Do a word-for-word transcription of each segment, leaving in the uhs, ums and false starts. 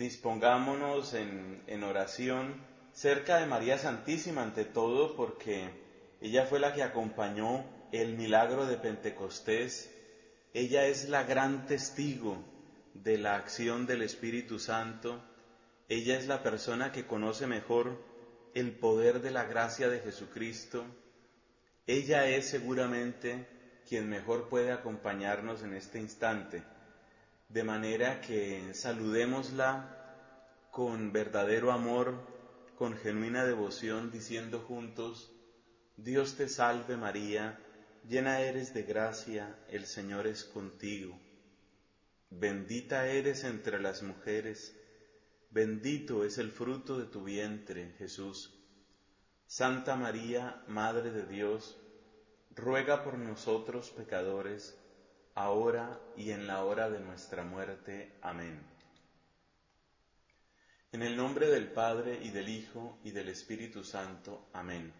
Dispongámonos en, en oración cerca de María Santísima ante todo, porque ella fue la que acompañó el milagro de Pentecostés. Ella es la gran testigo de la acción del Espíritu Santo. Ella es la persona que conoce mejor el poder de la gracia de Jesucristo. Ella es seguramente quien mejor puede acompañarnos en este instante, de manera que saludémosla con verdadero amor, con genuina devoción, diciendo juntos: Dios te salve María, llena eres de gracia, el Señor es contigo. Bendita eres entre las mujeres, bendito es el fruto de tu vientre, Jesús. Santa María, Madre de Dios, ruega por nosotros pecadores, ahora y en la hora de nuestra muerte. Amén. En el nombre del Padre, y del Hijo, y del Espíritu Santo. Amén.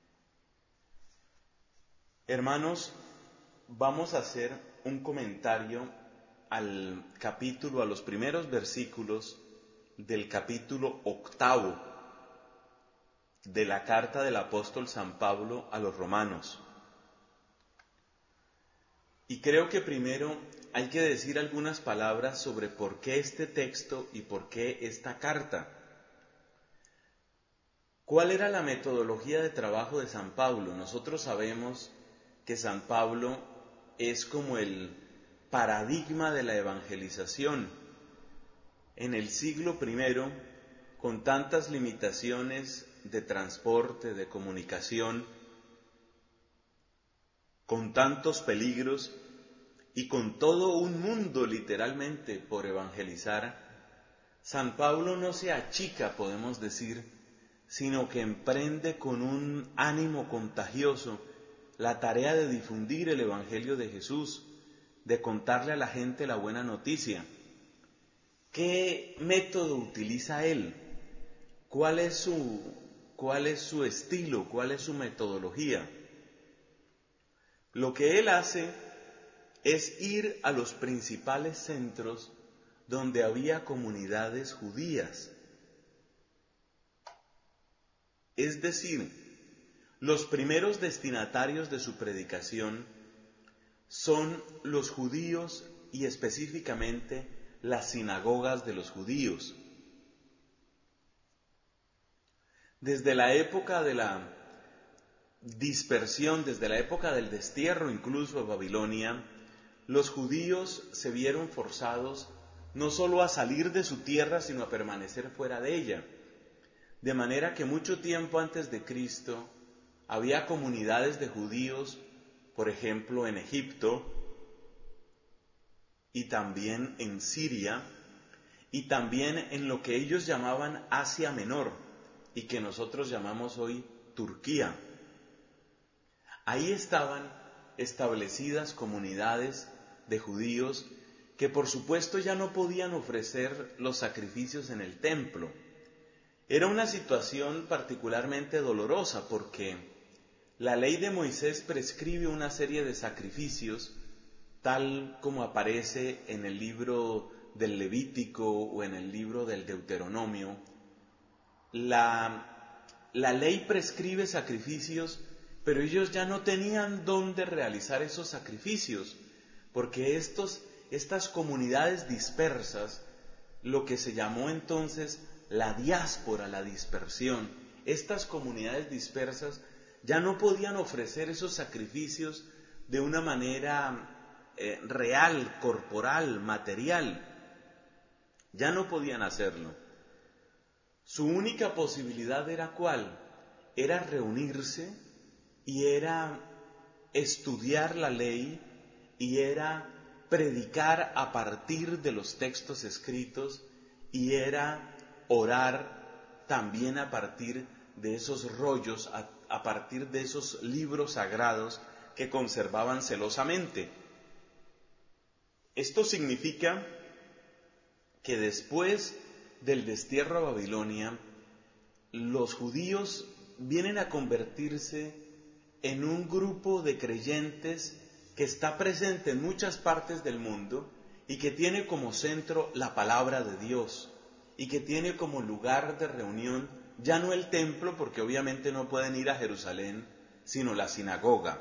Hermanos, vamos a hacer un comentario al capítulo, a los primeros versículos del capítulo octavo de la carta del apóstol San Pablo a los romanos. Y creo que primero hay que decir algunas palabras sobre por qué este texto y por qué esta carta. ¿Cuál era la metodología de trabajo de San Pablo? Nosotros sabemos que San Pablo es como el paradigma de la evangelización. En el siglo primero, con tantas limitaciones de transporte, de comunicación, con tantos peligros y con todo un mundo literalmente por evangelizar, San Pablo no se achica, podemos decir, sino que emprende con un ánimo contagioso la tarea de difundir el Evangelio de Jesús, de contarle a la gente la buena noticia. ¿Qué método utiliza él? ¿Cuál es su, cuál es su estilo? ¿Cuál es su metodología? Lo que él hace es ir a los principales centros donde había comunidades judías. Es decir, los primeros destinatarios de su predicación son los judíos y específicamente las sinagogas de los judíos. Desde la época de la dispersión, desde la época del destierro incluso a Babilonia, los judíos se vieron forzados no solo a salir de su tierra, sino a permanecer fuera de ella. De manera que mucho tiempo antes de Cristo había comunidades de judíos, por ejemplo en Egipto, y también en Siria, y también en lo que ellos llamaban Asia Menor, y que nosotros llamamos hoy Turquía. Ahí estaban establecidas comunidades de judíos que por supuesto ya no podían ofrecer los sacrificios en el templo. Era una situación particularmente dolorosa porque la ley de Moisés prescribe una serie de sacrificios tal como aparece en el libro del Levítico o en el libro del Deuteronomio. La, la ley prescribe sacrificios, pero ellos ya no tenían dónde realizar esos sacrificios, porque estos, estas comunidades dispersas, lo que se llamó entonces la diáspora, la dispersión, estas comunidades dispersas ya no podían ofrecer esos sacrificios de una manera eh, real, corporal, material. Ya no podían hacerlo. Su única posibilidad era ¿cuál? Era reunirse y era estudiar la ley y era predicar a partir de los textos escritos y era orar también a partir de esos rollos, a, a partir de esos libros sagrados que conservaban celosamente. Esto significa que después del destierro a Babilonia, los judíos vienen a convertirse en un grupo de creyentes que está presente en muchas partes del mundo y que tiene como centro la palabra de Dios. y que tiene como lugar de reunión ya no el templo, porque obviamente no pueden ir a Jerusalén, sino la sinagoga.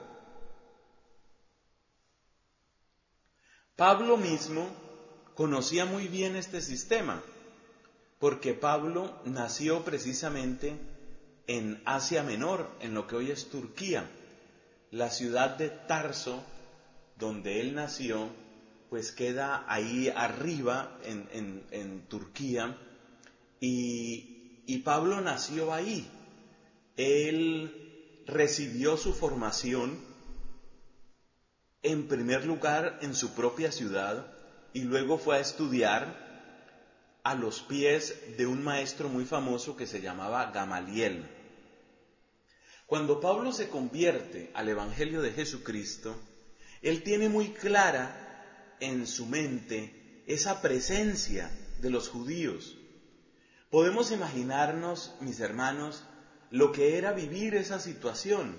Pablo mismo conocía muy bien este sistema, porque Pablo nació precisamente en Asia Menor, en lo que hoy es Turquía. La ciudad de Tarso, donde él nació, pues queda ahí arriba en, en, en Turquía, y, y Pablo nació ahí. Él recibió su formación en primer lugar en su propia ciudad y luego fue a estudiar a los pies de un maestro muy famoso que se llamaba Gamaliel. Cuando Pablo se convierte al Evangelio de Jesucristo, él tiene muy clara en su mente esa presencia de los judíos. Podemos imaginarnos, mis hermanos, lo que era vivir esa situación.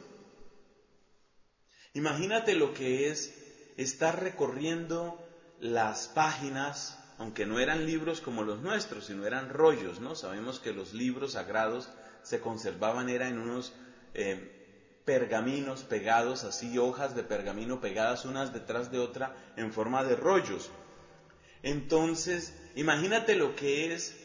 Imagínate lo que es estar recorriendo las páginas, aunque no eran libros como los nuestros, sino eran rollos, ¿no? Sabemos que los libros sagrados se conservaban, era en unos eh, pergaminos pegados, así hojas de pergamino pegadas unas detrás de otra en forma de rollos. Entonces, imagínate lo que es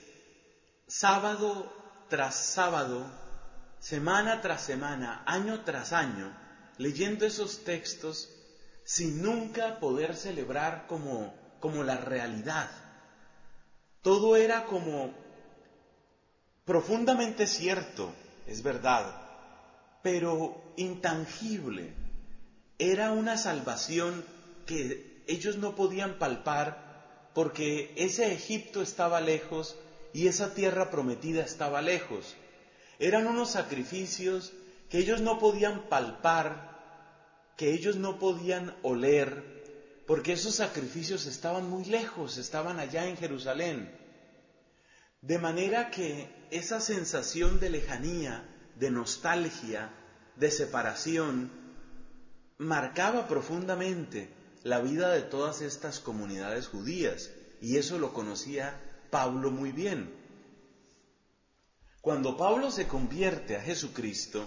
sábado tras sábado, semana tras semana, año tras año, leyendo esos textos sin nunca poder celebrar como, como la realidad. Todo era como profundamente cierto, es verdad, pero intangible. Era una salvación que ellos no podían palpar porque ese Egipto estaba lejos y esa tierra prometida estaba lejos. Eran unos sacrificios que ellos no podían palpar, que ellos no podían oler, porque esos sacrificios estaban muy lejos, estaban allá en Jerusalén. De manera que esa sensación de lejanía, de nostalgia, de separación, marcaba profundamente la vida de todas estas comunidades judías, y eso lo conocía Pablo muy bien. Cuando Pablo se convierte a Jesucristo,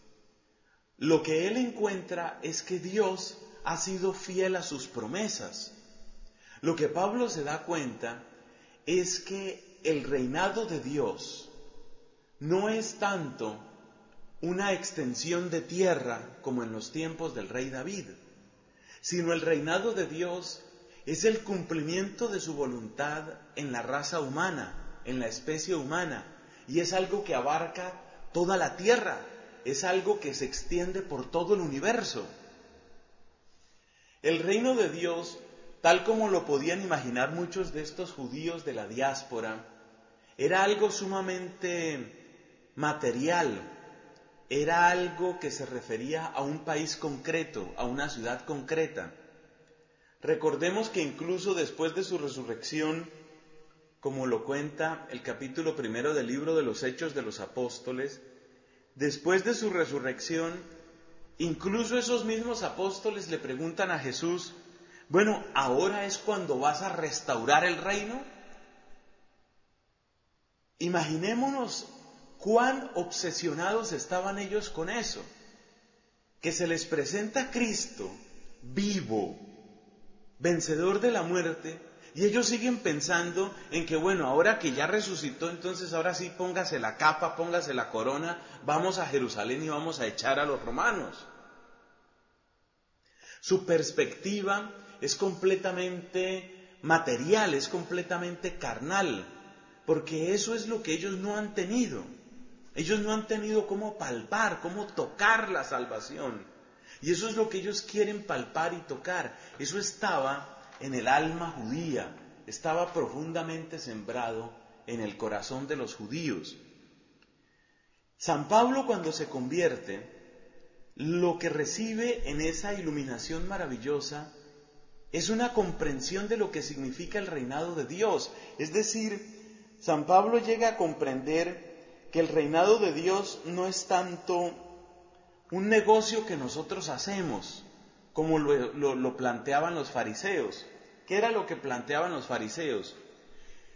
lo que él encuentra es que Dios ha sido fiel a sus promesas. Lo que Pablo se da cuenta es que el reinado de Dios no es tanto una extensión de tierra como en los tiempos del rey David, sino el reinado de Dios es el cumplimiento de su voluntad en la raza humana, en la especie humana, y es algo que abarca toda la tierra, es algo que se extiende por todo el universo. El reino de Dios, tal como lo podían imaginar muchos de estos judíos de la diáspora, era algo sumamente material, era algo que se refería a un país concreto, a una ciudad concreta. Recordemos que incluso después de su resurrección, como lo cuenta el capítulo primero del libro de los Hechos de los Apóstoles, después de su resurrección, incluso esos mismos apóstoles le preguntan a Jesús, bueno, ¿ahora es cuando vas a restaurar el reino? Imaginémonos cuán obsesionados estaban ellos con eso, que se les presenta Cristo vivo, vencedor de la muerte, y ellos siguen pensando en que, bueno, ahora que ya resucitó, entonces ahora sí póngase la capa, póngase la corona, vamos a Jerusalén y vamos a echar a los romanos. Su perspectiva es completamente material, es completamente carnal, porque eso es lo que ellos no han tenido. Ellos no han tenido cómo palpar, cómo tocar la salvación. Y eso es lo que ellos quieren palpar y tocar. Eso estaba en el alma judía, estaba profundamente sembrado en el corazón de los judíos. San Pablo, cuando se convierte, lo que recibe en esa iluminación maravillosa es una comprensión de lo que significa el reinado de Dios. Es decir, San Pablo llega a comprender que el reinado de Dios no es tanto un negocio que nosotros hacemos, como lo, lo, lo planteaban los fariseos. ¿Qué era lo que planteaban los fariseos?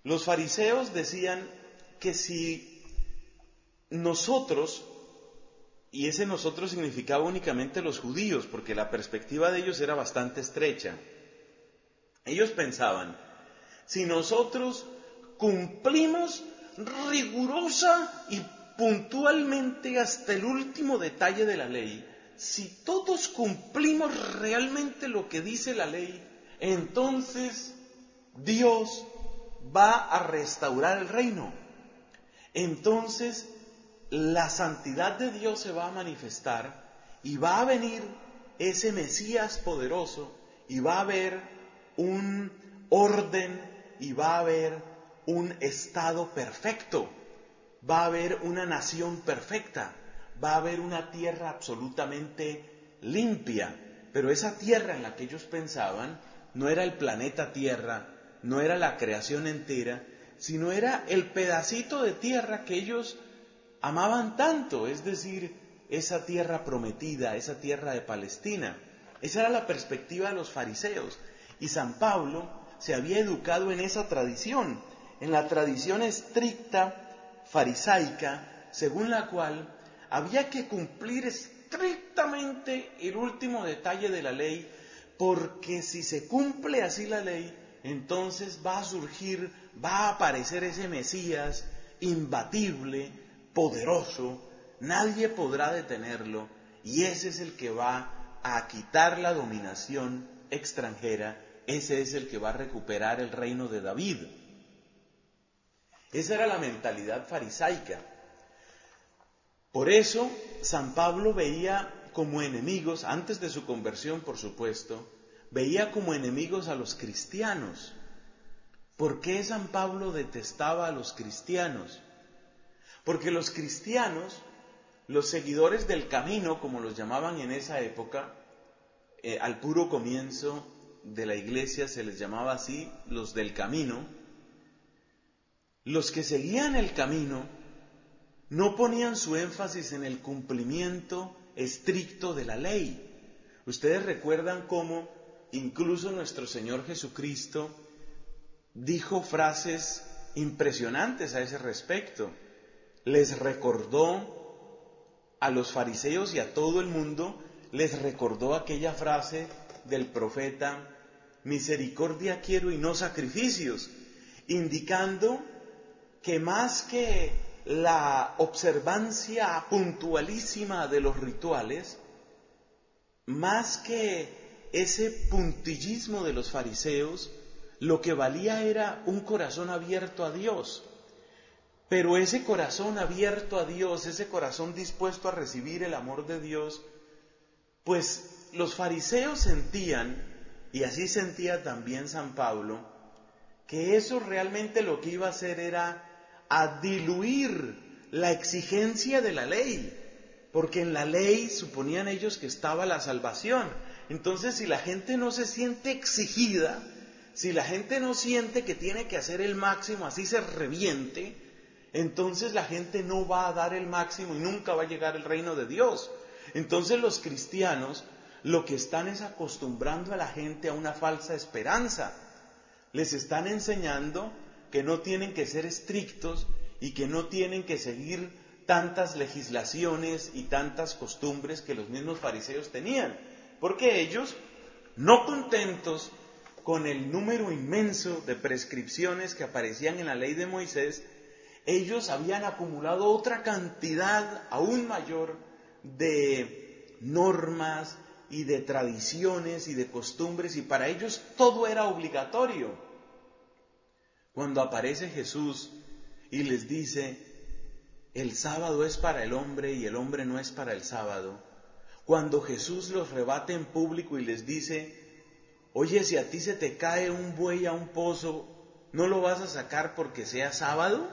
Los fariseos decían que si nosotros, y ese nosotros significaba únicamente los judíos, porque la perspectiva de ellos era bastante estrecha, ellos pensaban, si nosotros cumplimos rigurosa y puntualmente hasta el último detalle de la ley, si todos cumplimos realmente lo que dice la ley, entonces Dios va a restaurar el reino. Entonces la santidad de Dios se va a manifestar y va a venir ese Mesías poderoso y va a haber un orden y va a haber un estado perfecto, va a haber una nación perfecta, va a haber una tierra absolutamente limpia. Pero esa tierra en la que ellos pensaban no era el planeta Tierra, no era la creación entera, sino era el pedacito de tierra que ellos amaban tanto, es decir, esa tierra prometida, esa tierra de Palestina. Esa era la perspectiva de los fariseos. Y San Pablo se había educado en esa tradición, en la tradición estricta farisaica, según la cual había que cumplir estrictamente el último detalle de la ley, porque si se cumple así la ley, entonces va a surgir, va a aparecer ese Mesías imbatible, poderoso, nadie podrá detenerlo, y ese es el que va a quitar la dominación extranjera, ese es el que va a recuperar el reino de David. Esa era la mentalidad farisaica. Por eso San Pablo veía como enemigos, antes de su conversión por supuesto, veía como enemigos a los cristianos. ¿Por qué San Pablo detestaba a los cristianos? Porque los cristianos, los seguidores del camino, como los llamaban en esa época, eh, al puro comienzo de la iglesia se les llamaba así, los del camino, los que seguían el camino no ponían su énfasis en el cumplimiento estricto de la ley. Ustedes recuerdan cómo incluso nuestro Señor Jesucristo dijo frases impresionantes a ese respecto. Les recordó a los fariseos y a todo el mundo, les recordó aquella frase del profeta, misericordia quiero y no sacrificios, indicando que más que la observancia puntualísima de los rituales, más que ese puntillismo de los fariseos, lo que valía era un corazón abierto a Dios. Pero ese corazón abierto a Dios, ese corazón dispuesto a recibir el amor de Dios, pues los fariseos sentían, y así sentía también San Pablo, que eso realmente lo que iba a hacer era a diluir la exigencia de la ley, porque en la ley suponían ellos que estaba la salvación. Entonces, si la gente no se siente exigida, si la gente no siente que tiene que hacer el máximo, así se reviente, entonces la gente no va a dar el máximo y nunca va a llegar al reino de Dios. Entonces los cristianos lo que están es acostumbrando a la gente a una falsa esperanza. Les están enseñando que no tienen que ser estrictos y que no tienen que seguir tantas legislaciones y tantas costumbres que los mismos fariseos tenían, porque ellos, no contentos con el número inmenso de prescripciones que aparecían en la ley de Moisés, ellos habían acumulado otra cantidad aún mayor de normas y de tradiciones y de costumbres, y para ellos todo era obligatorio. Cuando aparece Jesús y les dice, el sábado es para el hombre y el hombre no es para el sábado, cuando Jesús los rebate en público y les dice, oye, si a ti se te cae un buey a un pozo, ¿no lo vas a sacar porque sea sábado?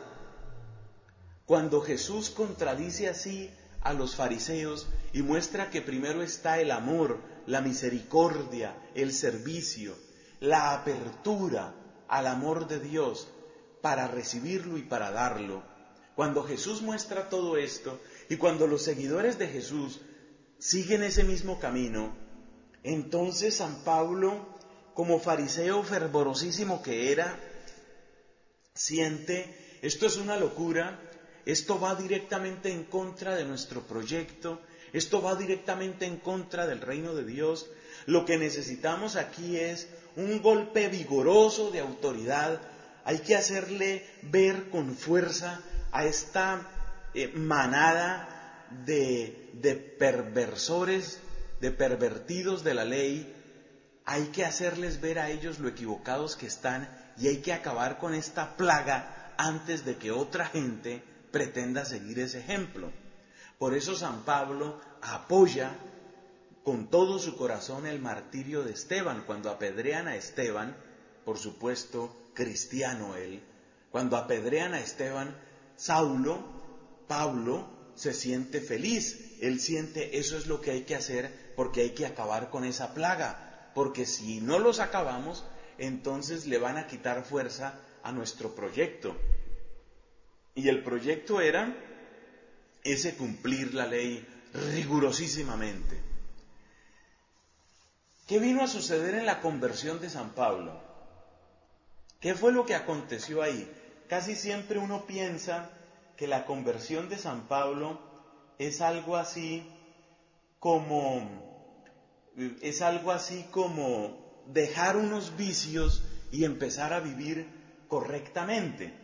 Cuando Jesús contradice así a los fariseos y muestra que primero está el amor, la misericordia, el servicio, la apertura al amor de Dios para recibirlo y para darlo. Cuando Jesús muestra todo esto y cuando los seguidores de Jesús siguen ese mismo camino, entonces San Pablo, como fariseo fervorosísimo que era, siente, esto es una locura, esto va directamente en contra de nuestro proyecto, esto va directamente en contra del reino de Dios. Lo que necesitamos aquí es un golpe vigoroso de autoridad. Hay que hacerle ver con fuerza a esta eh, manada de, de perversores, de pervertidos de la ley. Hay que hacerles ver a ellos lo equivocados que están y hay que acabar con esta plaga antes de que otra gente pretenda seguir ese ejemplo. Por eso San Pablo apoya con todo su corazón el martirio de Esteban. Cuando apedrean a Esteban, por supuesto, cristiano él, cuando apedrean a Esteban, Saulo, Pablo, se siente feliz. Él siente, eso es lo que hay que hacer porque hay que acabar con esa plaga. Porque si no los acabamos, entonces le van a quitar fuerza a nuestro proyecto. Y el proyecto era ese cumplir la ley rigurosísimamente. ¿Qué vino a suceder en la conversión de San Pablo? ¿Qué fue lo que aconteció ahí? Casi siempre uno piensa que la conversión de San Pablo es algo así como, es algo así como dejar unos vicios y empezar a vivir correctamente.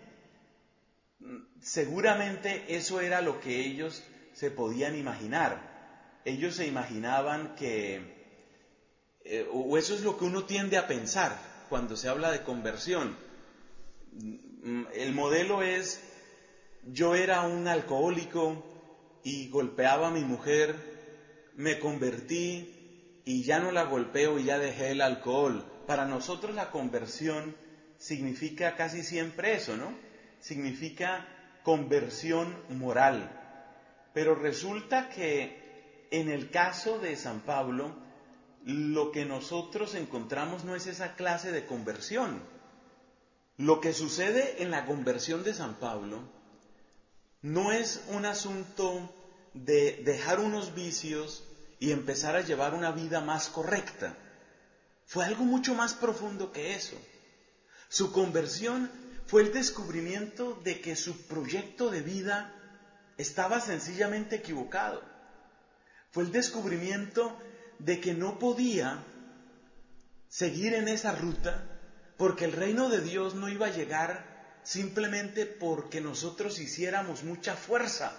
Seguramente eso era lo que ellos se podían imaginar. Ellos se imaginaban que, eh, o eso es lo que uno tiende a pensar cuando se habla de conversión. El modelo es, yo era un alcohólico y golpeaba a mi mujer, me convertí y ya no la golpeo y ya dejé el alcohol. Para nosotros la conversión significa casi siempre eso, ¿no? Significa conversión moral. Pero resulta que en el caso de San Pablo, lo que nosotros encontramos no es esa clase de conversión. Lo que sucede en la conversión de San Pablo no es un asunto de dejar unos vicios y empezar a llevar una vida más correcta. Fue algo mucho más profundo que eso. Su conversión fue el descubrimiento de que su proyecto de vida estaba sencillamente equivocado. Fue el descubrimiento de que no podía seguir en esa ruta porque el reino de Dios no iba a llegar simplemente porque nosotros hiciéramos mucha fuerza.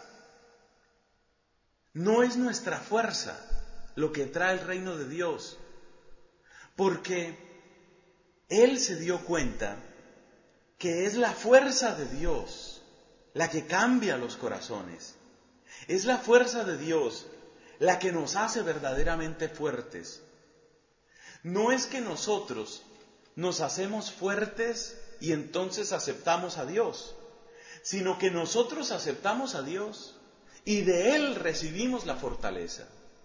No es nuestra fuerza lo que trae el reino de Dios, porque Él se dio cuenta que es la fuerza de Dios la que cambia los corazones. Es la fuerza de Dios la que nos hace verdaderamente fuertes. No es que nosotros nos hacemos fuertes y entonces aceptamos a Dios, sino que nosotros aceptamos a Dios y de Él recibimos la fortaleza.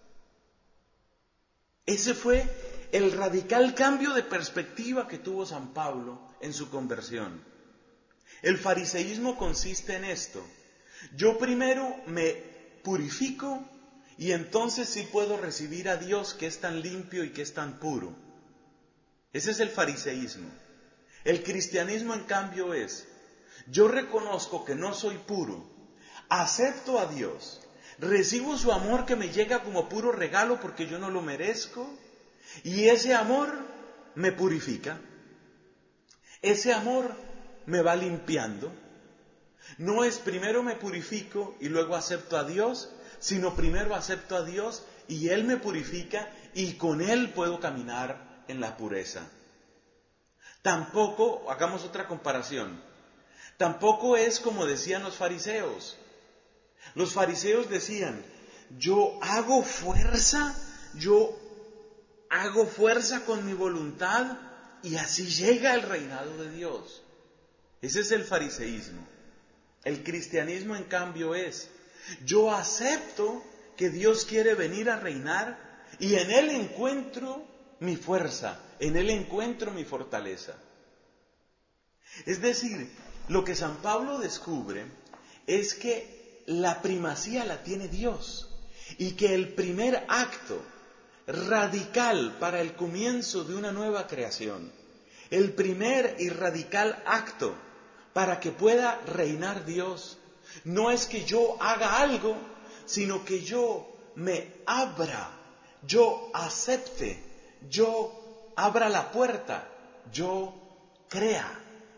Ese fue el radical cambio de perspectiva que tuvo San Pablo en su conversión. El fariseísmo consiste en esto: yo primero me purifico y entonces sí puedo recibir a Dios, que es tan limpio y que es tan puro. Ese es el fariseísmo. El cristianismo, en cambio, es: yo reconozco que no soy puro, acepto a Dios, recibo su amor que me llega como puro regalo porque yo no lo merezco, y ese amor me purifica. Ese amor me va limpiando. No es primero me purifico y luego acepto a Dios, sino primero acepto a Dios y Él me purifica y con Él puedo caminar en la pureza. Tampoco, hagamos otra comparación, tampoco es como decían los fariseos. Los fariseos decían: yo hago fuerza, yo hago fuerza con mi voluntad y así llega el reinado de Dios. Ese es el fariseísmo. El cristianismo, en cambio, es: yo acepto que Dios quiere venir a reinar y en Él encuentro mi fuerza, en Él encuentro mi fortaleza. Es decir, lo que San Pablo descubre es que la primacía la tiene Dios y que el primer acto radical para el comienzo de una nueva creación, el primer y radical acto para que pueda reinar Dios. No es que yo haga algo, sino que yo me abra, yo acepte, yo abra la puerta, yo crea.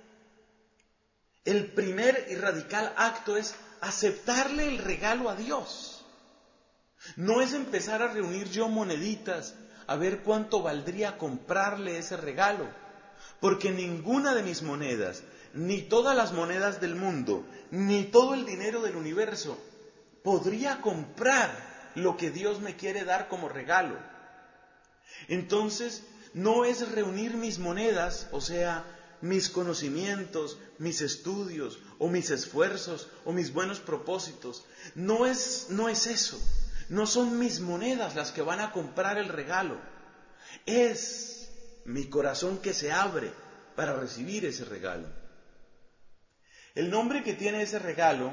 El primer y radical acto es aceptarle el regalo a Dios. No es empezar a reunir yo moneditas a ver cuánto valdría comprarle ese regalo, porque ninguna de mis monedas, ni todas las monedas del mundo, ni todo el dinero del universo podría comprar lo que Dios me quiere dar como regalo. Entonces, no es reunir mis monedas, o sea, mis conocimientos, mis estudios, o mis esfuerzos, o mis buenos propósitos. No es, no es eso. No son mis monedas las que van a comprar el regalo. Es mi corazón que se abre para recibir ese regalo. El nombre que tiene ese regalo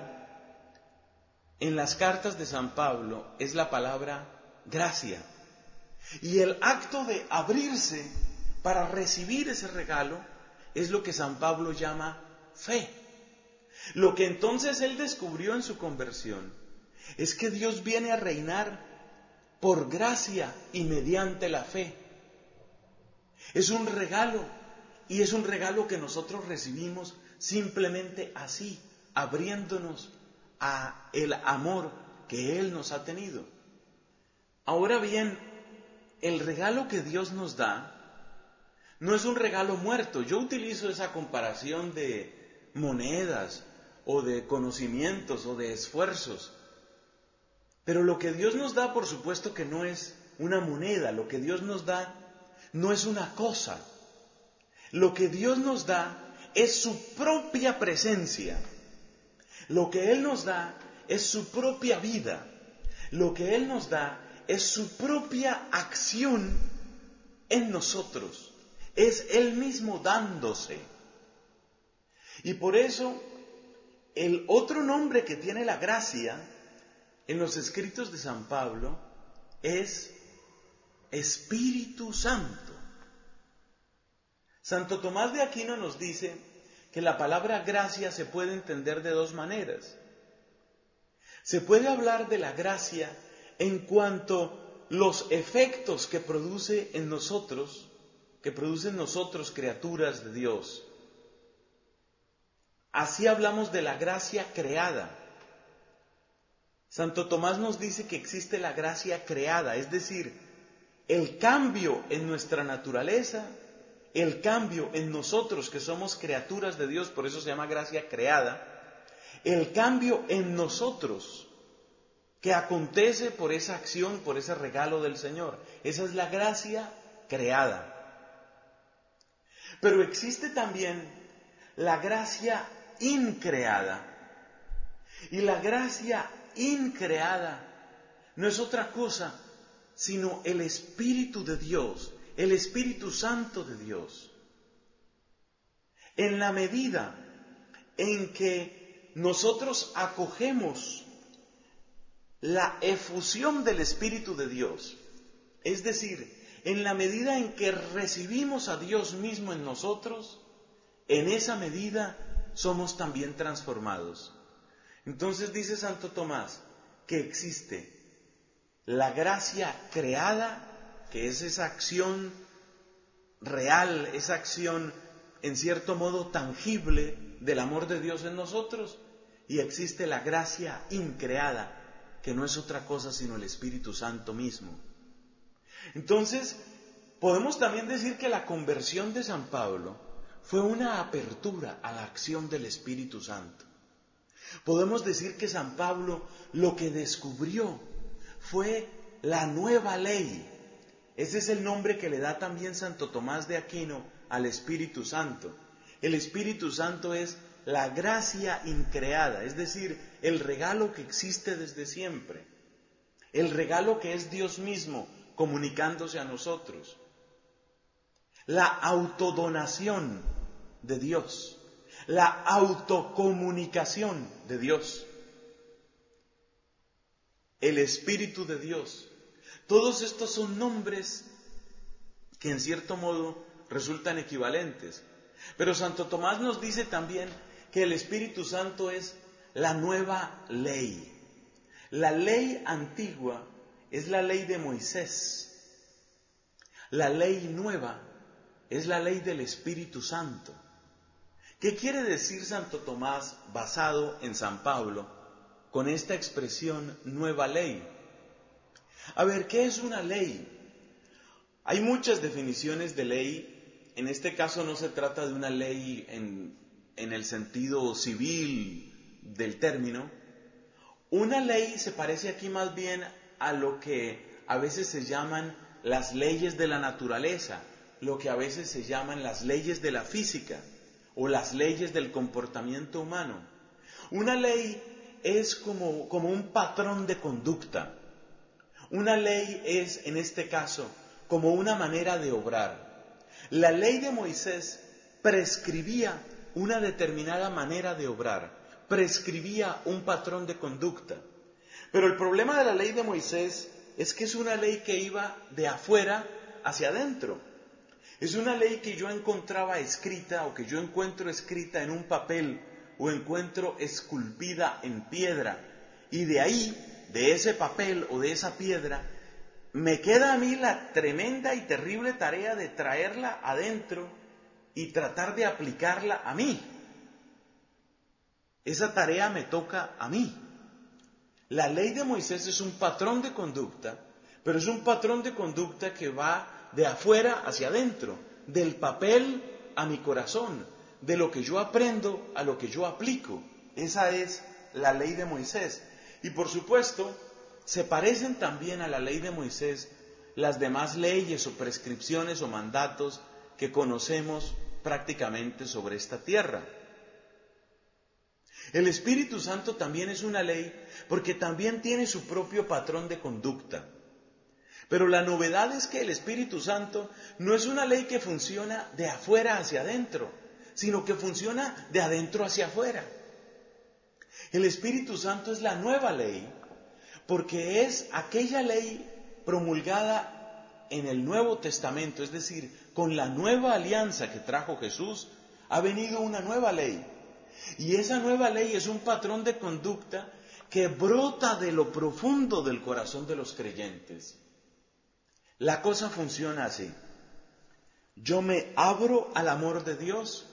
en las cartas de San Pablo es la palabra gracia. Y el acto de abrirse para recibir ese regalo es lo que San Pablo llama fe. Lo que entonces él descubrió en su conversión es que Dios viene a reinar por gracia y mediante la fe. Es un regalo, y es un regalo que nosotros recibimos simplemente así, abriéndonos a el amor que Él nos ha tenido. Ahora bien, el regalo que Dios nos da no es un regalo muerto. Yo utilizo esa comparación de monedas o de conocimientos o de esfuerzos. Pero lo que Dios nos da, por supuesto que no es una moneda. Lo que Dios nos da no es una cosa. Lo que Dios nos da es su propia presencia. Lo que Él nos da es su propia vida. Lo que Él nos da es su propia acción en nosotros. Es Él mismo dándose. Y por eso, el otro nombre que tiene la gracia en los escritos de San Pablo es Espíritu Santo. Santo Tomás de Aquino nos dice que la palabra gracia se puede entender de dos maneras. Se puede hablar de la gracia en cuanto los efectos que produce en nosotros, que producen nosotros criaturas de Dios. Así hablamos de la gracia creada. Santo Tomás nos dice que existe la gracia creada, es decir, el cambio en nuestra naturaleza, el cambio en nosotros que somos criaturas de Dios, por eso se llama gracia creada, el cambio en nosotros que acontece por esa acción, por ese regalo del Señor. Esa es la gracia creada. Pero existe también la gracia increada. Y la gracia increada no es otra cosa sino el Espíritu de Dios, el Espíritu Santo de Dios. En la medida en que nosotros acogemos la efusión del Espíritu de Dios, es decir, en la medida en que recibimos a Dios mismo en nosotros, en esa medida somos también transformados. Entonces dice Santo Tomás que existe la gracia creada, que es esa acción real, esa acción en cierto modo tangible del amor de Dios en nosotros, y existe la gracia increada, que no es otra cosa sino el Espíritu Santo mismo. Entonces, podemos también decir que la conversión de San Pablo fue una apertura a la acción del Espíritu Santo. Podemos decir que San Pablo lo que descubrió fue la nueva ley. Ese es el nombre que le da también Santo Tomás de Aquino al Espíritu Santo. El Espíritu Santo es la gracia increada, es decir, el regalo que existe desde siempre. El regalo que es Dios mismo comunicándose a nosotros. La autodonación de Dios. La autocomunicación de Dios. El Espíritu de Dios. Todos estos son nombres que en cierto modo resultan equivalentes. Pero Santo Tomás nos dice también que el Espíritu Santo es la nueva ley. La ley antigua es la ley de Moisés. La ley nueva es la ley del Espíritu Santo. ¿Qué quiere decir Santo Tomás basado en San Pablo con esta expresión nueva ley? A ver, ¿qué es una ley? Hay muchas definiciones de ley. En este caso no se trata de una ley en, en el sentido civil del término. Una ley se parece aquí más bien a lo que a veces se llaman las leyes de la naturaleza, lo que a veces se llaman las leyes de la física o las leyes del comportamiento humano. Una ley es como, como un patrón de conducta. Una ley es, en este caso, como una manera de obrar. La ley de Moisés prescribía una determinada manera de obrar, prescribía un patrón de conducta. Pero el problema de la ley de Moisés es que es una ley que iba de afuera hacia adentro. Es una ley que yo encontraba escrita o que yo encuentro escrita en un papel o encuentro esculpida en piedra. Y de ahí, de ese papel o de esa piedra, me queda a mí la tremenda y terrible tarea de traerla adentro y tratar de aplicarla a mí. Esa tarea me toca a mí. La ley de Moisés es un patrón de conducta, pero es un patrón de conducta que va de afuera hacia adentro, del papel a mi corazón, de lo que yo aprendo a lo que yo aplico. Esa es la ley de Moisés. Y por supuesto, se parecen también a la ley de Moisés las demás leyes o prescripciones o mandatos que conocemos prácticamente sobre esta tierra. El Espíritu Santo también es una ley porque también tiene su propio patrón de conducta. Pero la novedad es que el Espíritu Santo no es una ley que funciona de afuera hacia adentro, sino que funciona de adentro hacia afuera. El Espíritu Santo es la nueva ley porque es aquella ley promulgada en el Nuevo Testamento, es decir, con la nueva alianza que trajo Jesús, ha venido una nueva ley. Y esa nueva ley es un patrón de conducta que brota de lo profundo del corazón de los creyentes. La cosa funciona así. Yo me abro al amor de Dios,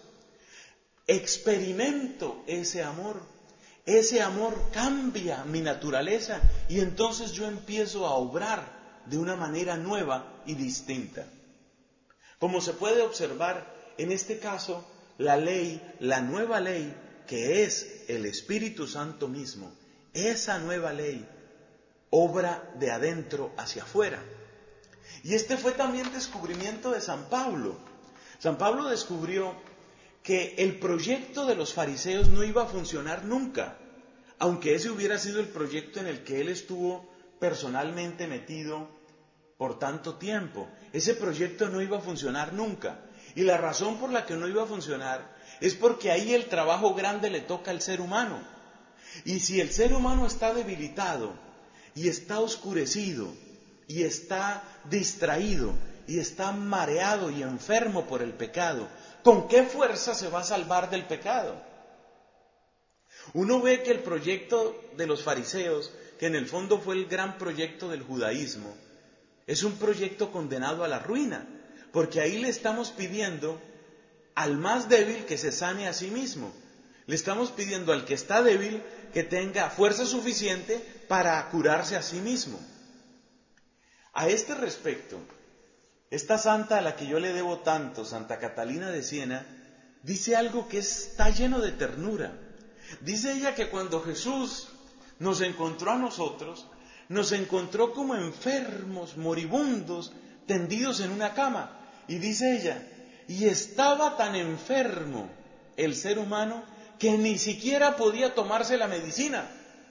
experimento ese amor, ese amor cambia mi naturaleza y entonces yo empiezo a obrar de una manera nueva y distinta. Como se puede observar, en este caso, la ley, la nueva ley, que es el Espíritu Santo mismo, esa nueva ley obra de adentro hacia afuera. Y este fue también descubrimiento de San Pablo. San Pablo descubrió que el proyecto de los fariseos no iba a funcionar nunca, aunque ese hubiera sido el proyecto en el que él estuvo personalmente metido por tanto tiempo. Ese proyecto no iba a funcionar nunca. Y la razón por la que no iba a funcionar es porque ahí el trabajo grande le toca al ser humano. Y si el ser humano está debilitado y está oscurecido y está distraído y está mareado y enfermo por el pecado, ¿con qué fuerza se va a salvar del pecado? Uno ve que el proyecto de los fariseos, que en el fondo fue el gran proyecto del judaísmo, es un proyecto condenado a la ruina, porque ahí le estamos pidiendo al más débil que se sane a sí mismo. Le estamos pidiendo al que está débil que tenga fuerza suficiente para curarse a sí mismo. A este respecto, esta santa a la que yo le debo tanto, Santa Catalina de Siena, dice algo que está lleno de ternura. Dice ella que cuando Jesús nos encontró a nosotros, nos encontró como enfermos, moribundos, tendidos en una cama. Y dice ella, y estaba tan enfermo el ser humano que ni siquiera podía tomarse la medicina.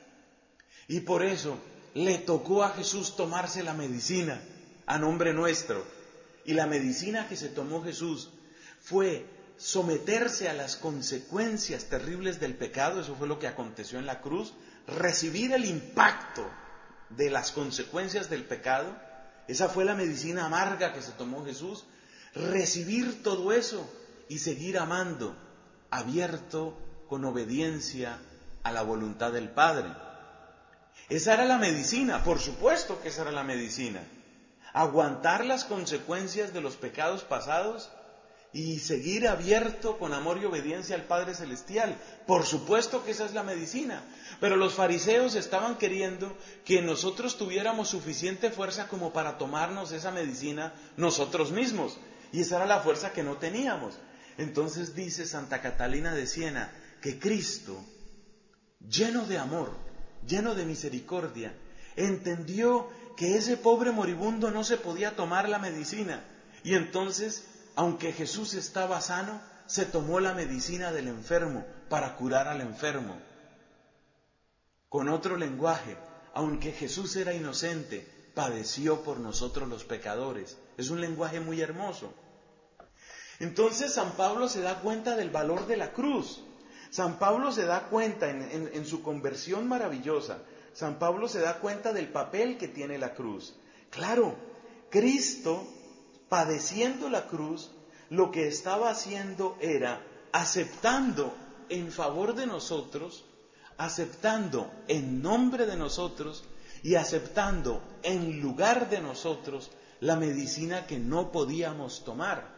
Y por eso le tocó a Jesús tomarse la medicina a nombre nuestro. Y la medicina que se tomó Jesús fue someterse a las consecuencias terribles del pecado, eso fue lo que aconteció en la cruz, recibir el impacto de las consecuencias del pecado, esa fue la medicina amarga que se tomó Jesús, recibir todo eso y seguir amando, abierto con obediencia a la voluntad del Padre. Esa era la medicina, por supuesto que esa era la medicina. Aguantar las consecuencias de los pecados pasados y seguir abierto con amor y obediencia al Padre Celestial. Por supuesto que esa es la medicina. Pero los fariseos estaban queriendo que nosotros tuviéramos suficiente fuerza como para tomarnos esa medicina nosotros mismos. Y esa era la fuerza que no teníamos. Entonces dice Santa Catalina de Siena que Cristo, lleno de amor, lleno de misericordia, entendió que ese pobre moribundo no se podía tomar la medicina. Y entonces, aunque Jesús estaba sano, se tomó la medicina del enfermo para curar al enfermo. Con otro lenguaje, aunque Jesús era inocente, padeció por nosotros los pecadores. Es un lenguaje muy hermoso. Entonces San Pablo se da cuenta del valor de la cruz. San Pablo se da cuenta en, en, en su conversión maravillosa. San Pablo se da cuenta del papel que tiene la cruz. Claro, Cristo, padeciendo la cruz, lo que estaba haciendo era aceptando en favor de nosotros, aceptando en nombre de nosotros y aceptando en lugar de nosotros la medicina que no podíamos tomar.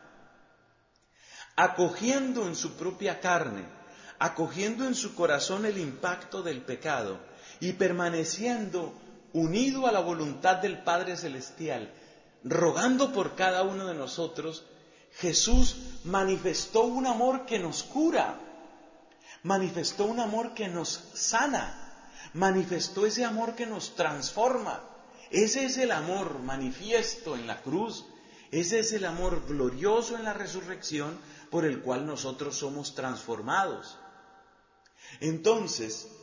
Acogiendo en su propia carne, acogiendo en su corazón el impacto del pecado y permaneciendo unido a la voluntad del Padre Celestial, rogando por cada uno de nosotros, Jesús manifestó un amor que nos cura, manifestó un amor que nos sana, manifestó ese amor que nos transforma. Ese es el amor manifiesto en la cruz, ese es el amor glorioso en la resurrección por el cual nosotros somos transformados. Entonces,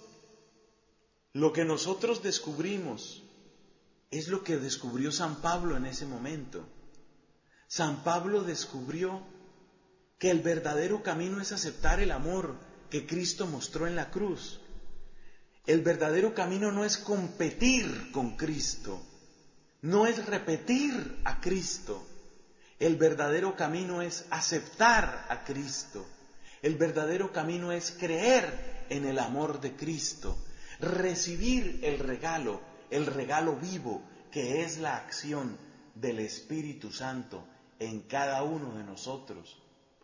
lo que nosotros descubrimos es lo que descubrió San Pablo en ese momento. San Pablo descubrió que el verdadero camino es aceptar el amor que Cristo mostró en la cruz. El verdadero camino no es competir con Cristo, no es repetir a Cristo. El verdadero camino es aceptar a Cristo. El verdadero camino es creer en el amor de Cristo, recibir el regalo, el regalo vivo que es la acción del Espíritu Santo en cada uno de nosotros.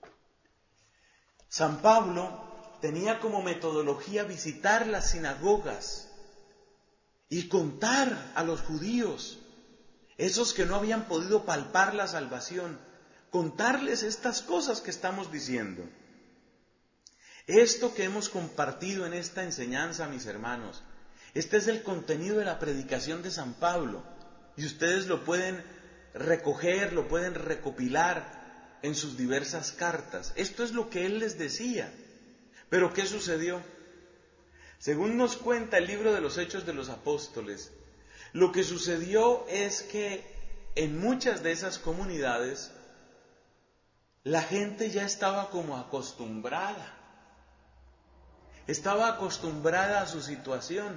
San Pablo tenía como metodología visitar las sinagogas y contar a los judíos, esos que no habían podido palpar la salvación, contarles estas cosas que estamos diciendo. Esto que hemos compartido en esta enseñanza, mis hermanos, este es el contenido de la predicación de San Pablo, y ustedes lo pueden recoger, lo pueden recopilar en sus diversas cartas. Esto es lo que él les decía. Pero ¿qué sucedió? Según nos cuenta el libro de los Hechos de los Apóstoles, lo que sucedió es que en muchas de esas comunidades la gente ya estaba como acostumbrada. Estaba acostumbrada a su situación.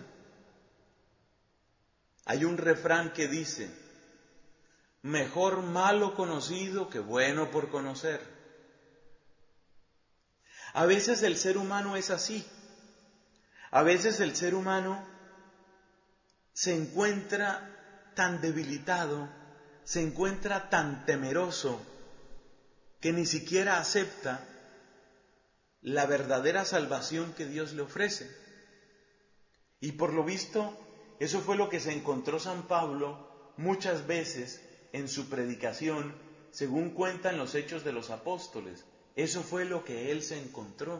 Hay un refrán que dice, mejor malo conocido que bueno por conocer. A veces el ser humano es así. A veces el ser humano se encuentra tan debilitado, se encuentra tan temeroso, que ni siquiera acepta la verdadera salvación que Dios le ofrece. Y por lo visto, eso fue lo que se encontró San Pablo muchas veces en su predicación, según cuentan los Hechos de los Apóstoles. Eso fue lo que él se encontró.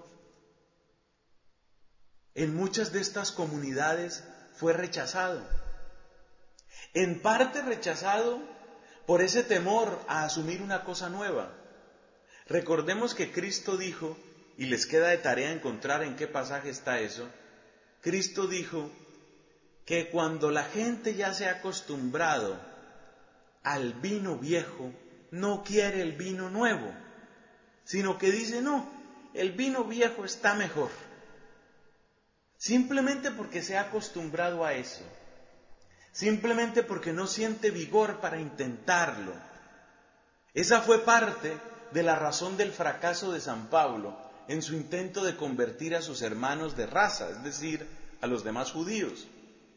En muchas de estas comunidades fue rechazado. En parte rechazado por ese temor a asumir una cosa nueva. Recordemos que Cristo dijo, y les queda de tarea encontrar en qué pasaje está eso, Cristo dijo que cuando la gente ya se ha acostumbrado al vino viejo, no quiere el vino nuevo, sino que dice, no, el vino viejo está mejor. Simplemente porque se ha acostumbrado a eso. Simplemente porque no siente vigor para intentarlo. Esa fue parte de la razón del fracaso de San Pablo, en su intento de convertir a sus hermanos de raza, es decir, a los demás judíos.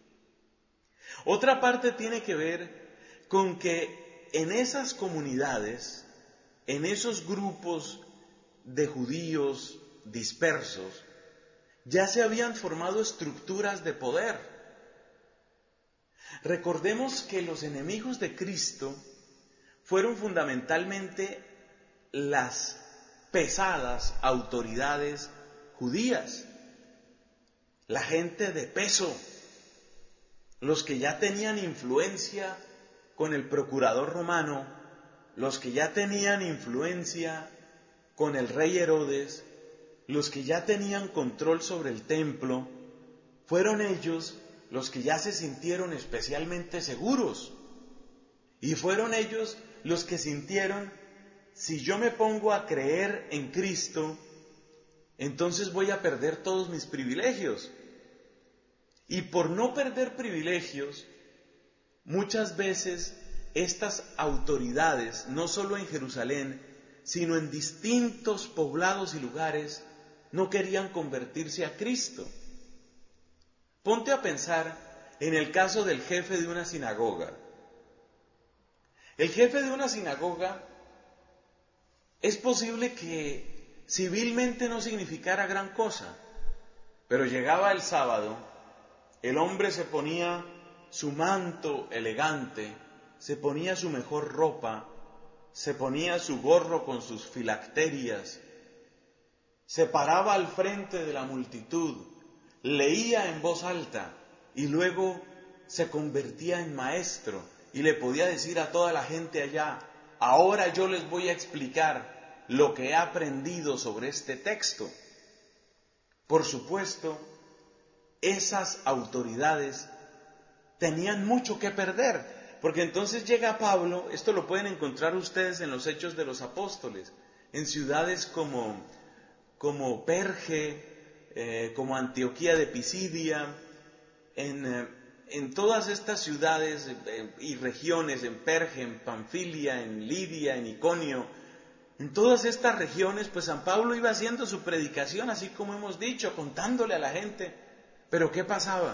Otra parte tiene que ver con que en esas comunidades, en esos grupos de judíos dispersos, ya se habían formado estructuras de poder. Recordemos que los enemigos de Cristo fueron fundamentalmente las pesadas autoridades judías, la gente de peso, los que ya tenían influencia con el procurador romano, los que ya tenían influencia con el rey Herodes, los que ya tenían control sobre el templo, fueron ellos los que ya se sintieron especialmente seguros. Y fueron ellos los que sintieron, si yo me pongo a creer en Cristo, entonces voy a perder todos mis privilegios. Y por no perder privilegios, muchas veces estas autoridades, no solo en Jerusalén, sino en distintos poblados y lugares, no querían convertirse a Cristo. Ponte a pensar en el caso del jefe de una sinagoga. El jefe de una sinagoga es posible que civilmente no significara gran cosa, pero llegaba el sábado, el hombre se ponía su manto elegante, se ponía su mejor ropa, se ponía su gorro con sus filacterias, se paraba al frente de la multitud, leía en voz alta y luego se convertía en maestro y le podía decir a toda la gente allá, ahora yo les voy a explicar lo que he aprendido sobre este texto. Por supuesto, esas autoridades tenían mucho que perder, porque entonces llega Pablo, esto lo pueden encontrar ustedes en los Hechos de los Apóstoles, en ciudades como, como Perge, eh, como Antioquía de Pisidia, en, eh, en todas estas ciudades eh, y regiones, en Perge, en Panfilia, en Lidia, en Iconio, en todas estas regiones, pues San Pablo iba haciendo su predicación, así como hemos dicho, contándole a la gente. Pero ¿qué pasaba?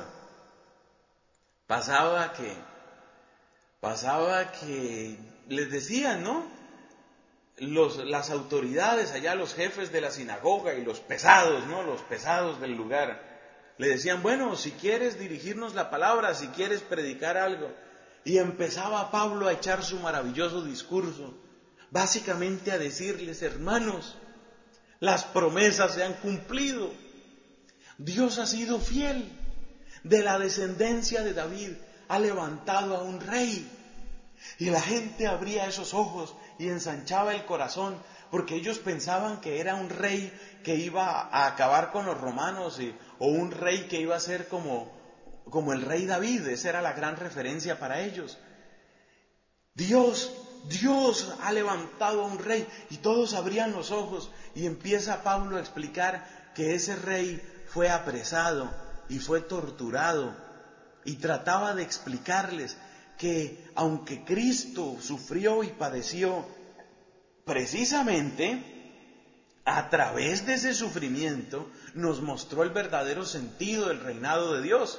Pasaba que, pasaba que les decían, ¿no? Los, las autoridades allá, los jefes de la sinagoga y los pesados, ¿no? Los pesados del lugar, le decían, bueno, si quieres dirigirnos la palabra, si quieres predicar algo. Y empezaba Pablo a echar su maravilloso discurso, básicamente a decirles, hermanos, las promesas se han cumplido. Dios ha sido fiel. De la descendencia de David ha levantado a un rey. Y la gente abría esos ojos y ensanchaba el corazón, porque ellos pensaban que era un rey que iba a acabar con los romanos y, o un rey que iba a ser como, como el rey David. Esa era la gran referencia para ellos. Dios, Dios ha levantado a un rey, y todos abrían los ojos y empieza Pablo a explicar que ese rey fue apresado y fue torturado, y trataba de explicarles que aunque Cristo sufrió y padeció, precisamente a través de ese sufrimiento nos mostró el verdadero sentido del reinado de Dios.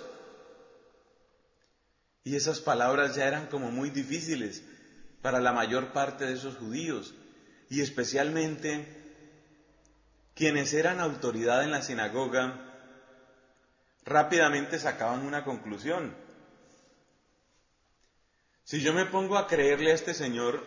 Y esas palabras ya eran como muy difíciles para la mayor parte de esos judíos, y especialmente quienes eran autoridad en la sinagoga rápidamente sacaban una conclusión. Si yo me pongo a creerle a este señor,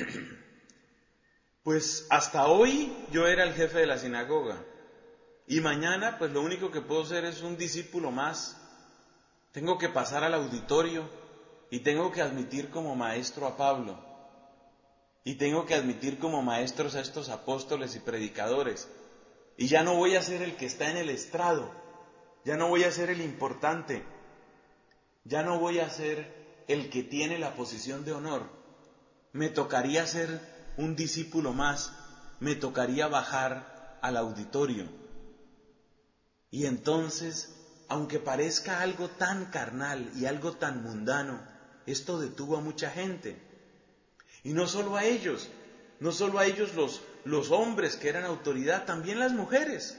pues hasta hoy yo era el jefe de la sinagoga, y mañana pues lo único que puedo ser es un discípulo más. Tengo que pasar al auditorio y tengo que admitir como maestro a Pablo, y tengo que admitir como maestros a estos apóstoles y predicadores, y ya no voy a ser el que está en el estrado, ya no voy a ser el importante, ya no voy a ser el que tiene la posición de honor. Me tocaría ser un discípulo más, me tocaría bajar al auditorio. Y entonces, aunque parezca algo tan carnal y algo tan mundano, esto detuvo a mucha gente. Y no solo a ellos, no solo a ellos los, los hombres que eran autoridad, también las mujeres.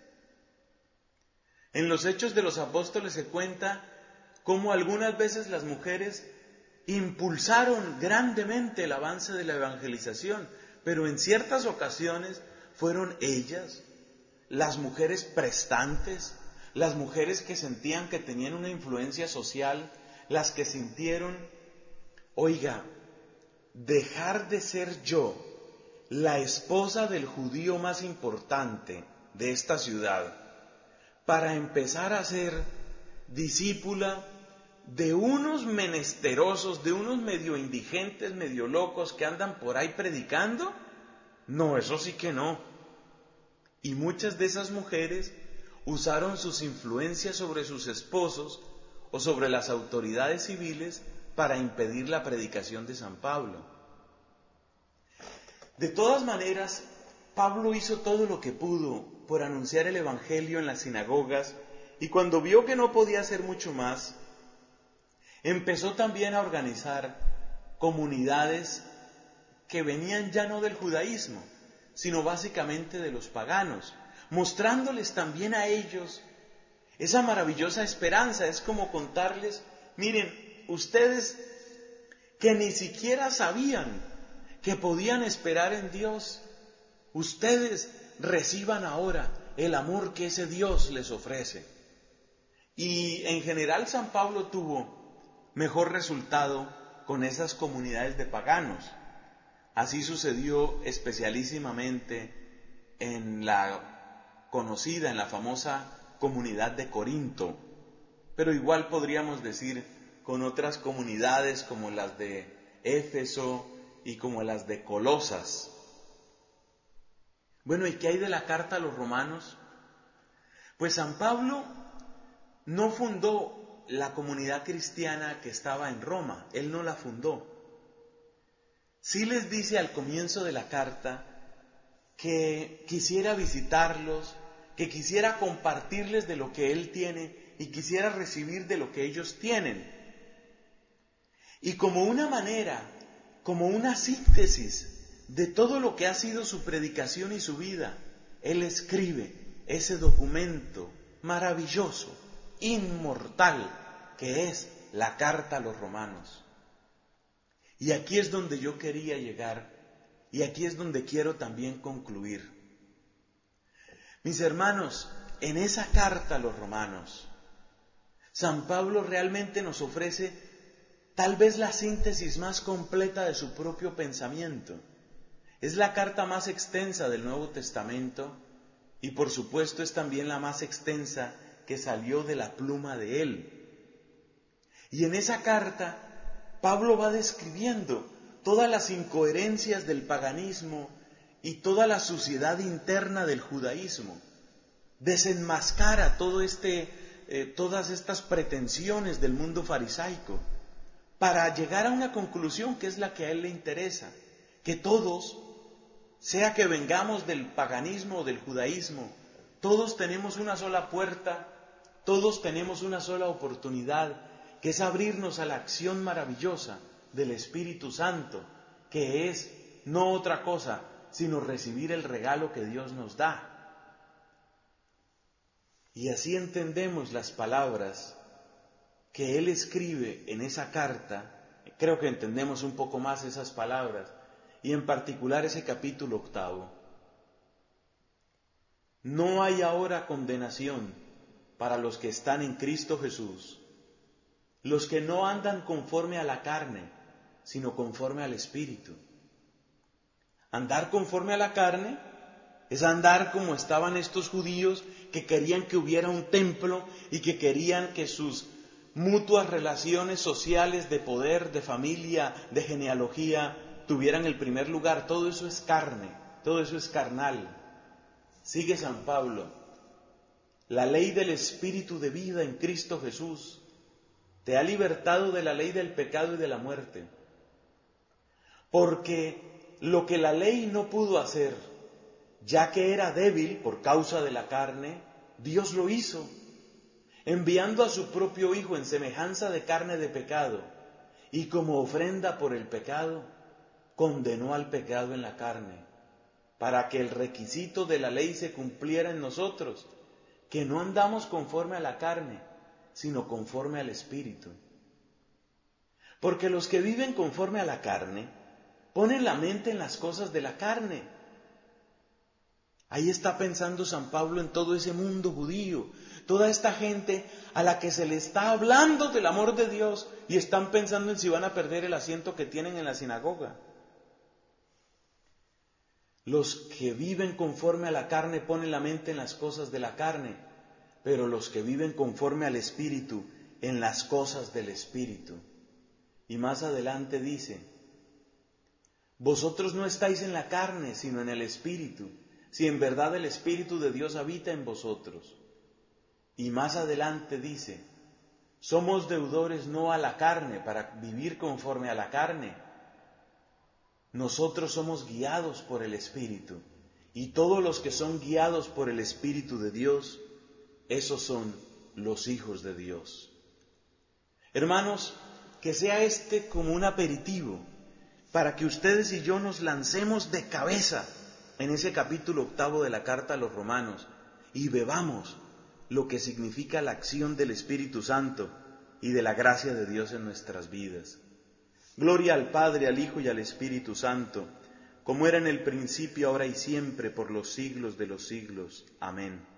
En los Hechos de los Apóstoles se cuenta cómo algunas veces las mujeres impulsaron grandemente el avance de la evangelización, pero en ciertas ocasiones fueron ellas, las mujeres prestantes, las mujeres que sentían que tenían una influencia social, las que sintieron, oiga, dejar de ser yo la esposa del judío más importante de esta ciudad, para empezar a ser discípula de unos menesterosos, de unos medio indigentes, medio locos que andan por ahí predicando. No, eso sí que no. Y muchas de esas mujeres usaron sus influencias sobre sus esposos o sobre las autoridades civiles para impedir la predicación de San Pablo. De todas maneras, Pablo hizo todo lo que pudo por anunciar el Evangelio en las sinagogas, y cuando vio que no podía hacer mucho más, empezó también a organizar comunidades que venían ya no del judaísmo, sino básicamente de los paganos, mostrándoles también a ellos esa maravillosa esperanza. Es como contarles, miren, ustedes que ni siquiera sabían que podían esperar en Dios, ustedes reciban ahora el amor que ese Dios les ofrece. Y en general San Pablo tuvo mejor resultado con esas comunidades de paganos. Así sucedió especialísimamente en la conocida, en la famosa comunidad de Corinto, pero igual podríamos decir con otras comunidades como las de Éfeso y como las de Colosas. Bueno, ¿y qué hay de la carta a los romanos? Pues San Pablo no fundó la comunidad cristiana que estaba en Roma, él no la fundó. Sí les dice al comienzo de la carta que quisiera visitarlos, que quisiera compartirles de lo que él tiene y quisiera recibir de lo que ellos tienen. Y como una manera, como una síntesis de todo lo que ha sido su predicación y su vida, él escribe ese documento maravilloso, inmortal, que es la carta a los romanos. Y aquí es donde yo quería llegar, y aquí es donde quiero también concluir. Mis hermanos, en esa carta a los romanos, San Pablo realmente nos ofrece tal vez la síntesis más completa de su propio pensamiento. Es la carta más extensa del Nuevo Testamento y por supuesto es también la más extensa que salió de la pluma de él. Y en esa carta Pablo va describiendo todas las incoherencias del paganismo y toda la suciedad interna del judaísmo. Desenmascara todo este, eh, todas estas pretensiones del mundo farisaico para llegar a una conclusión que es la que a él le interesa, que todos, sea que vengamos del paganismo o del judaísmo, todos tenemos una sola puerta, todos tenemos una sola oportunidad, que es abrirnos a la acción maravillosa del Espíritu Santo, que es no otra cosa, sino recibir el regalo que Dios nos da. Y así entendemos las palabras que él escribe en esa carta. Creo que entendemos un poco más esas palabras, y en particular ese capítulo octavo. No hay ahora condenación para los que están en Cristo Jesús, los que no andan conforme a la carne, sino conforme al Espíritu. Andar conforme a la carne es andar como estaban estos judíos que querían que hubiera un templo y que querían que sus mutuas relaciones sociales de poder, de familia, de genealogía tuvieran el primer lugar. Todo eso es carne, todo eso es carnal. Sigue San Pablo. La ley del Espíritu de vida en Cristo Jesús te ha libertado de la ley del pecado y de la muerte. Porque lo que la ley no pudo hacer, ya que era débil por causa de la carne, Dios lo hizo, enviando a su propio Hijo en semejanza de carne de pecado, y como ofrenda por el pecado, condenó al pecado en la carne, para que el requisito de la ley se cumpliera en nosotros, que no andamos conforme a la carne, sino conforme al Espíritu. Porque los que viven conforme a la carne, ponen la mente en las cosas de la carne. Ahí está pensando San Pablo en todo ese mundo judío, toda esta gente a la que se le está hablando del amor de Dios y están pensando en si van a perder el asiento que tienen en la sinagoga. Los que viven conforme a la carne ponen la mente en las cosas de la carne, pero los que viven conforme al Espíritu, en las cosas del Espíritu. Y más adelante dice, vosotros no estáis en la carne, sino en el Espíritu, si en verdad el Espíritu de Dios habita en vosotros. Y más adelante dice, somos deudores no a la carne, para vivir conforme a la carne. Nosotros somos guiados por el Espíritu, y todos los que son guiados por el Espíritu de Dios, esos son los hijos de Dios. Hermanos, que sea este como un aperitivo, para que ustedes y yo nos lancemos de cabeza en ese capítulo octavo de la carta a los Romanos, y bebamos lo que significa la acción del Espíritu Santo y de la gracia de Dios en nuestras vidas. Gloria al Padre, al Hijo y al Espíritu Santo, como era en el principio, ahora y siempre, por los siglos de los siglos. Amén.